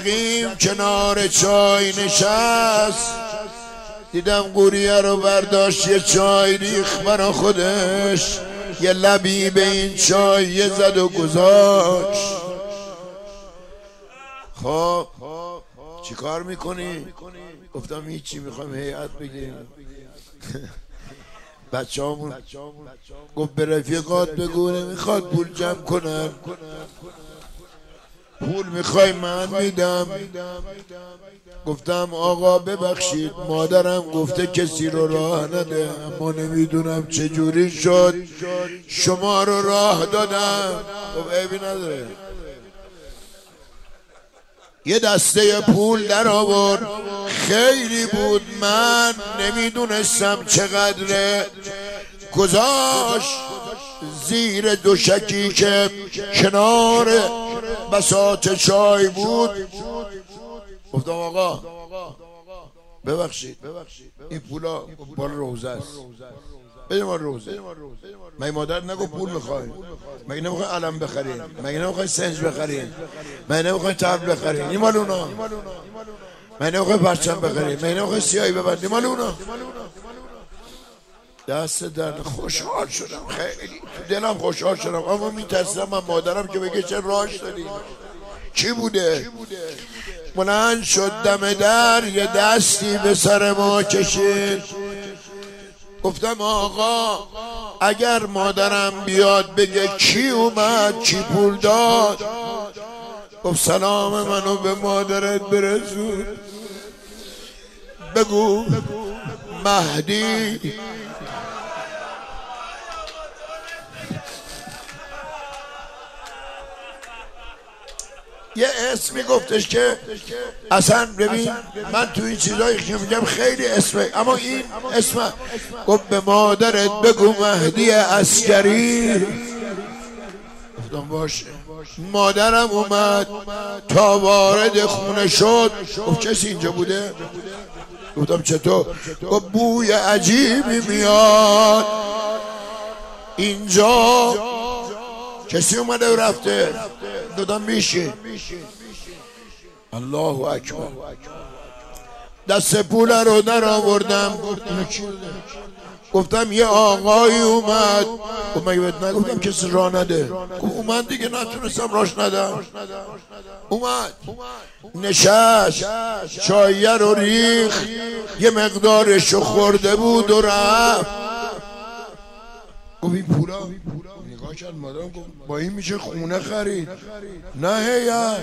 مستقیم کنار چای نشست. دیدم قوریه رو برداشت یه چای ریخ برا خودش، یه لبی به این چای یه زد و گذاشت. خب چی کار میکنی؟ گفتم هیچی، میخوام هیئت بگیریم. بچه همون گفت به رفیقات بگو نمیخواد پول جمع کنن، پول میخوای من میدم. گفتم آقا ببخشید مادرم گفته کسی رو راه نده، اما نمیدونم چجوری شد شما رو راه دادم. گفت عیبی نداره. یه دسته پول در آورد، خیلی بود، من نمیدونستم چقدره، گذاشت زیر دوشکی که کنار بساط چای بود. گفتم آقا ببخشید این پولا بال روزه است، بده ما روزه. مگه مادر نگو پول میخوای؟ مگه نمیخوای علم بخرین؟ مگه نمیخوای سنج بخرین؟ مگه نمیخوای تبل بخرین؟ این مال اونا. مگه نمیخوای پرچم بخرین؟ مگه نمیخوای سیاهی ببندی؟ مال اونا. دست در خوشحال شدم، خیلی دلم خوشحال شدم، اما میترسیدم من مادرم که بگه چه راش دادی، چی بوده؟ بلند شد دم در، یه دستی به سر ما کشید. گفتم آقا اگر مادرم بیاد بگه کی اومد کی پول داد، گفت سلام منو به مادرت برسون، بگو مهدی یه اسمی گفتش که اصلا ببین من تو این چیزایی که میگم خیلی اسمه، اما این اسم گفت به مادرت بگو مهدی عسکری. گفتم باشه. مادرم اومد تا وارد خونه شد، گفت کسی اینجا بوده؟ گفتم چطور؟ گفت بوی عجیبی میاد اینجا، کسی اومده و رفته؟ دادم میشه. الله اکبر. دست پول رو در آوردم، گفتم یه آقایی اومد. گفت مگه بهت نگفتم کسی راه نده؟ گفت اومد دیگه، نتونستم راش ندم. اومد نشست، چایه رو ریخ، یه مقدارشو خورده بود و رفت. گفت این پولا؟ نگاه کرد مادرم، گفت با این میشه خونه خرید، نه هیئت.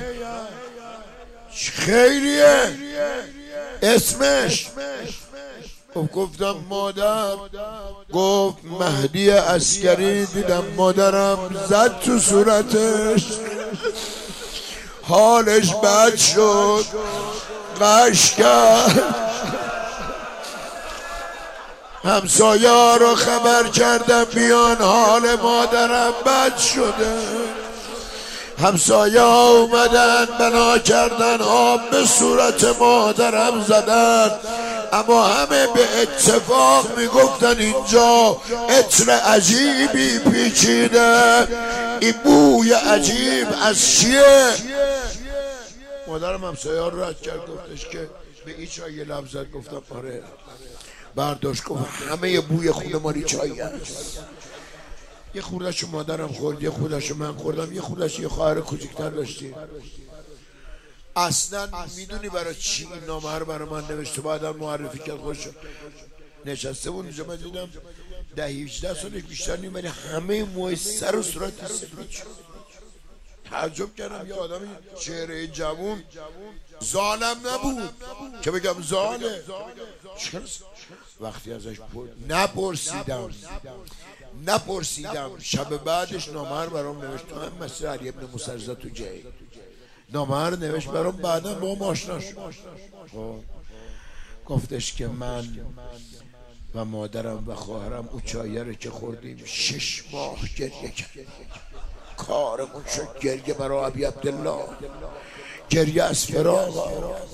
خیریه اسمش؟ گفتم مادر. گفت مهدی عسکری. دیدم مادرم زد تو صورتش، حالش بد شد، قش کرد. همسایه رو خبر کردم بیان، حال مادرم بد شده. همسایه ها اومدن بنا کردن، آب به صورت مادرم زدن، اما همه به اتفاق میگفتن اینجا عطر عجیبی پیچیده، این بوی عجیب از چیه؟ مادرم همسایه ها رو رد کرد، گفتش که به این چای یه لب زد. گفتم آره. برداشت گفت همه یه بوی خونه مالی چایی هست. یه خوردهشو مادرم خورد، یه خوردهشو من خوردم، یه خوردهشو یه خواهر کوچیک‌تر داشتیم. اصلا میدونی برای چی این نامه رو برای من نوشته؟ بعدم معرفی کرد خودش. نشسته بود اینجا، من دیدم 10-18 سالش بیشتر نیم، ولی همه موهای سر و صورت سفید شد. تعجب کردم یه آدمی چهره جوون ظالم نبود که بگم ظاله. وقتی ازش نپرسیدم شب بعدش نامه رو برام نوشت. هم مثل علی ابن مسرزه تو جایی نامه رو نوشت برام، بعدا با هم آشنا شد. گفتش که من و مادرم و خواهرم او چایه رو که خوردیم 6 ماه گریه کردیم، کارمون شد گریه برای ابی عبدالله، گریه از فراق.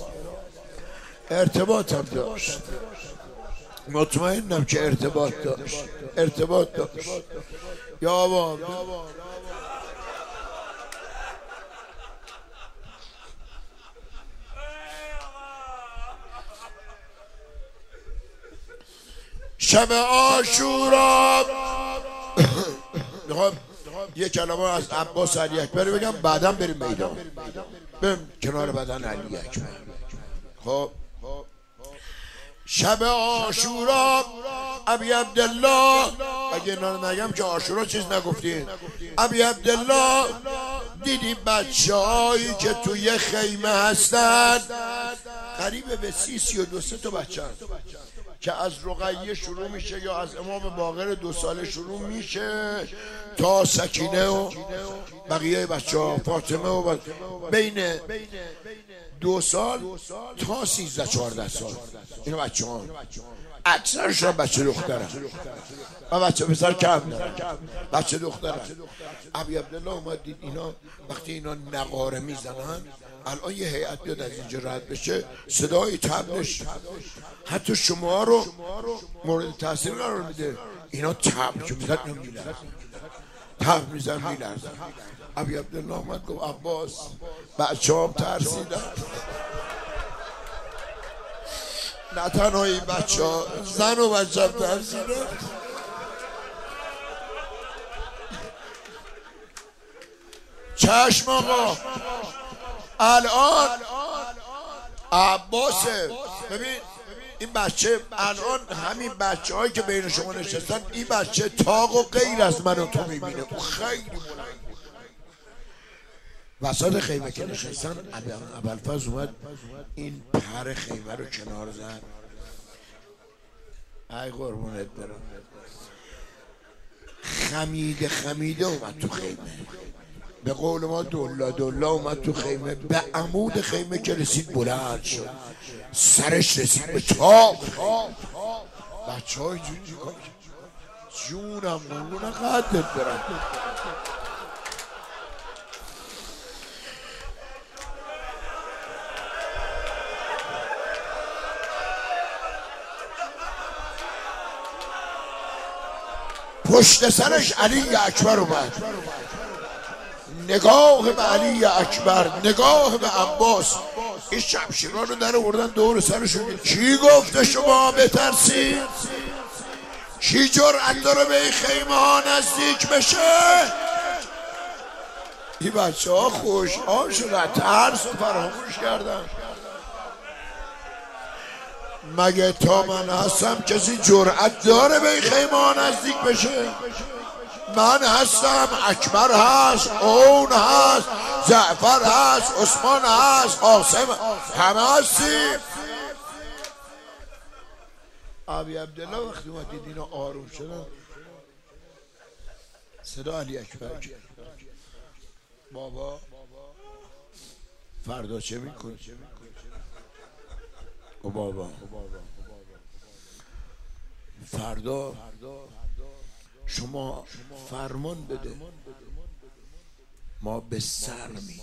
ارتباطم داشت، مطمئنم که ارتباط داشت. یا بابا شب عاشورا. یه کلمه از عباس علی اکبر بگم بعدم بریم میدان، بریم کنار بدن علی اکبر. خب شب عاشورا ابی عبدالله، اگه اینا رو نگم که عاشورا چیز نگفتین. ابی عبدالله دیدی بچه هایی که توی خیمه هستن قریب به 32 تا بچه هست که از رقیه شروع میشه یا از امام باقر 2 ساله شروع میشه تا سکینه و بقیه بچه ها، فاطمه و بین 2 سال تا 13-14 سال. اینو بچه ها اکثرشون بچه دخترن و بچه پسر کم دارن، بچه دخترن. ابی عبدالله اومد دید اینا وقتی اینا نقاره میزنن، الان یه هیئت بیاد از اینجا رد بشه صدای تبلش حتی شما رو مورد تاثیر قرار میده. اینا تبل که میزن نمیلرزن، تبل میزن میلرزن. ابی عبدالله اومد گفت عباس بچه هم ترسیدن، نه تنها این بچه ها، زن و بچه هم ترسیدن. چشم آقا الان عباسه. ببین این بچه الان همین بچه هایی که بین شما نشستن، این بچه تاق و غیر از من و تو میبینه. او خیلی بلند وسط خیمه که نشستن، ابوالفضل اومد این پر خیمه رو کنار زد. ای قربونت برم، خمیده اومد تو خیمه. به قول ما دلا اومد تو خیمه. به عمود خیمه که رسید بلند شد، سرش رسید به تاق. بچه های جونم قربون قدرت برم. پشت سرش علی اکبر اومد، نگاه به علی اکبر، نگاه به عباس. این شمشیران رو در آوردن دور سرشون. کی گفته شما بترسید؟ کی جرأت داره به این خیمه ها نزدیک بشه؟ این بچه ها خوشحال شدن، ترس رو فراموش کردن. مگه تا من هستم کسی جرأت داره به این خیمه ها نزدیک بشه؟ من هستم، اکبر هست، اون هست، جعفر هست، عثمان هست، قاسم، همه هستیم. ابی عبدالله وقتی اومد دید اینا آروم شدن، صدا علی اکبر کرد بابا فردا چه میکنی؟ او بابا فردا شما فرمان بده، ما به سر میریم،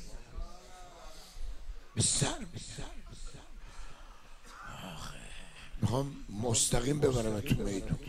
به سر میریم. میخوام مستقیم ببرم تو میدون.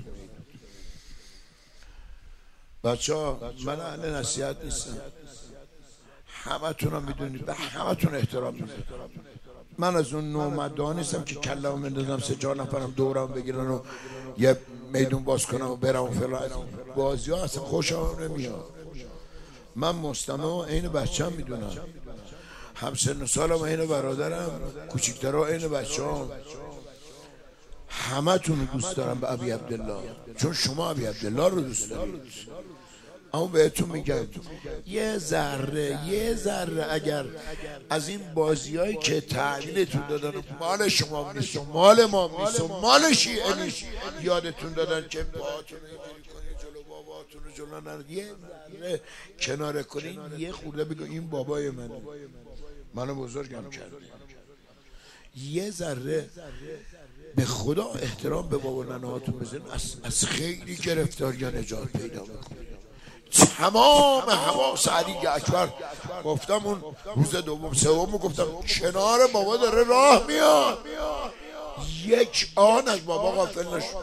بچه ها من اهل نصیحت نیستم، همه تون هم میدونید، به همه تون احترام میذارم. من از اون نومدان نیستم که کلمو مندازم 3-4 نفرم دورم بگیرن و یه میدون باز کنم و برم و فلان. بازی ها اصلا خوشم نمیاد. من مستمع و عین بچه هم میدونم، همسن و سالم عین برادرم، کوچیکترها عین بچه هم. همه تون رو دوست دارم به ابی عبدالله، چون شما ابی عبدالله رو دوست دارید. اما بهتون میگم یه ذره اگر از این بازیایی که تعلیلتون دادن مال شما نیست و مال ما نیست و مال شیعه نیست یادتون دادن که باهاتون اینجوری کنید جلو باباتون رو جلو نرد، یه ذره کناره کنین، یه خورده بگو این بابای منو بزرگم کرد. یه ذره به خدا احترام به بابا ننهاتون بزنین، از خیلی گرفتاری نجات پیدا میکنید. تمام حواس علی اکبر گفتم اون روز دوم سوم گفتم کنار بابا داره راه میاد، یک آن از بابا غافل نشد.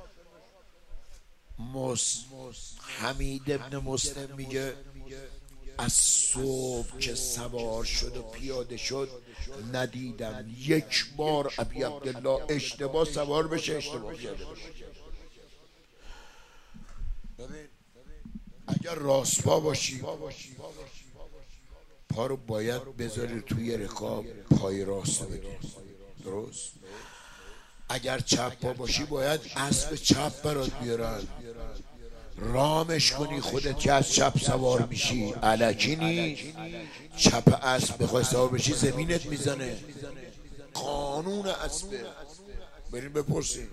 حمید ابن مسلم میگه از صبح که سوار شد و پیاده شد ندیدم یک بار ابی عبدالله اشتباه سوار بشه اشتباه پیاده بشه. اگر راست پا باشی پا رو باید بذاری توی رکاب، پای راست رو بگیری، درست؟ اگر چپ پا باشی باید اسب چپ برات بیارن، رامش کنی خودت که از چپ سوار میشی. الکی نیست چپ اسب بخوای سوار بشی زمینت میزنه، قانون اسبه. بریم بپرسیم.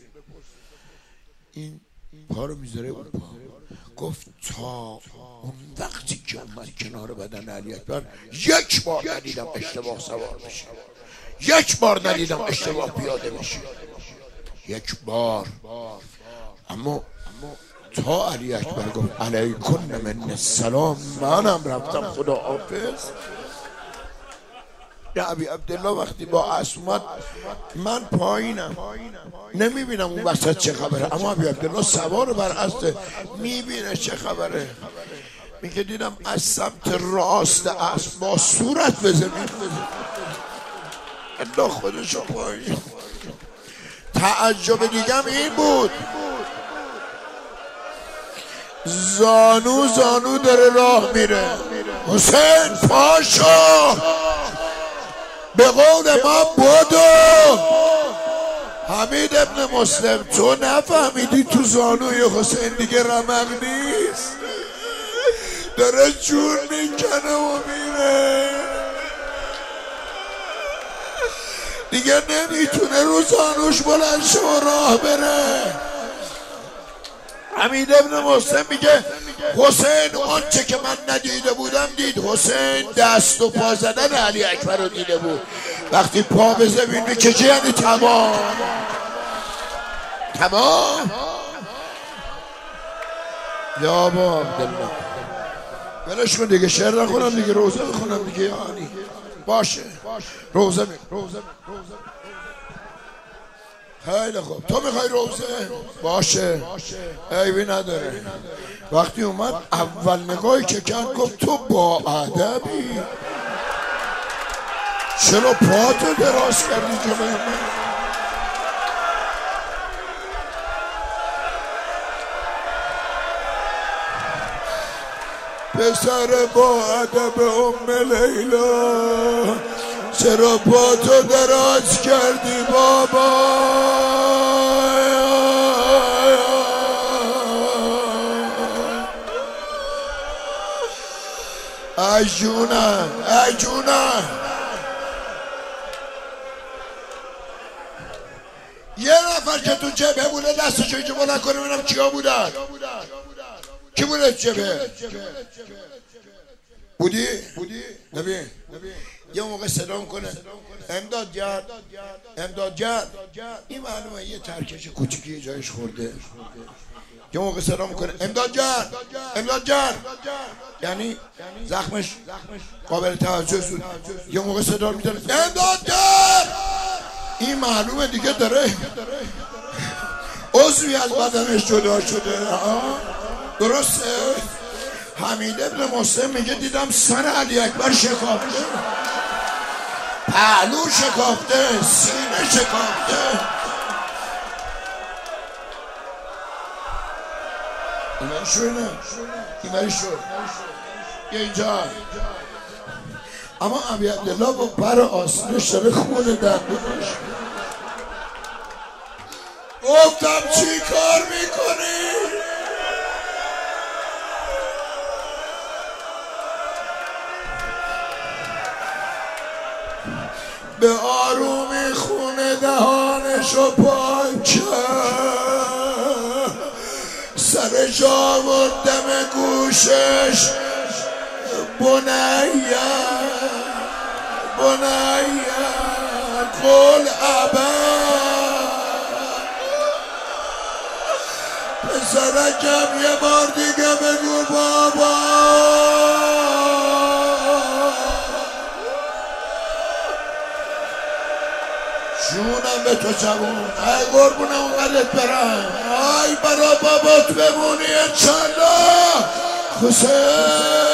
این پا رو میذاره اون پا. گفت تا اون وقتی که اومد کنار بدن علی اکبر یک بار ندیدم اشتباه سوار بشه، یک بار ندیدم اشتباه پیاده بشه، یک بار. اما تا علی اکبر گفت علیکم من السلام، منم رفتم خدا حافظ. یا ابی عبدالله وقتی با اسب اومد من پایینم نمیبینم اون وسط چه خبره، اما ابی عبدالله سوار بر اسب میبینه چه خبره. میگه دیدم از سمت راست اسب با صورت به زمین الله خودشو پایین. تعجب دیگم این بود زانو داره راه میره. حسین پاشو، به قول ما بدو. حمید ابن مسلم تو نفهمیدی تو زانوی حسین دیگه رمق نیست، داره جون میکنه و میره دیگه، نمیتونه رو زانوش بلند شه و راه بره. حمید ابن مسلم میگه حسین آنچه که من ندیده بودم دید. حسین دست و پا زدن علی اکبر رو دیده بود. وقتی پا به زمین میکشه یعنی تمام. یا با عبدالله بلش کن دیگه، شعر نخونم دیگه، روزه بخونم دیگه. یعنی باشه روزه خیلی خوب. تو میخوای روزه؟ باشه عیبی نداره. وقتی اومد اول نگاهی که کرد گفت تو با ادبی، چرا پاتو دراز کردی جلوی من؟ پسر با ادب ام لیلا، چرا پاتو دراز کردی بابا؟ ای جونم یه نفر که تو جبهه بوده دستشو اینجا بلند کنه ببینم کیا بودن. کی بوده جبهه؟ بودی؟ نبی یه موقع صدا کنه امدادگر. این معلومه یه ترکش کوچیکی جایش خورده. یه موقع صدا میکنه امدادگر، یعنی زخمش قابل توجه شد. یه موقع صدا میزنه امدادگر، این معلومه دیگه داره عضوی از بدنش جدا شده. درسته؟ حمید ابن مسلم میگه دیدم سر علی اکبر شکافته، پهلو شکافته، سینه شکافته. ایمری شد یه اینجا. اما ابی عبدالله با پر آسانش داره خون درد میشه. گفتم چی کار میکنی؟ به آرومی خون دهانشو پاک کرد، سرش آوردم گوشش بنیه قول ابد. پسرکم یه بار دیگه بگو بابا. جونم به تو جوون، ای قربونم اونقدرت برم، ای برا بابات بمونی انشالله. حسین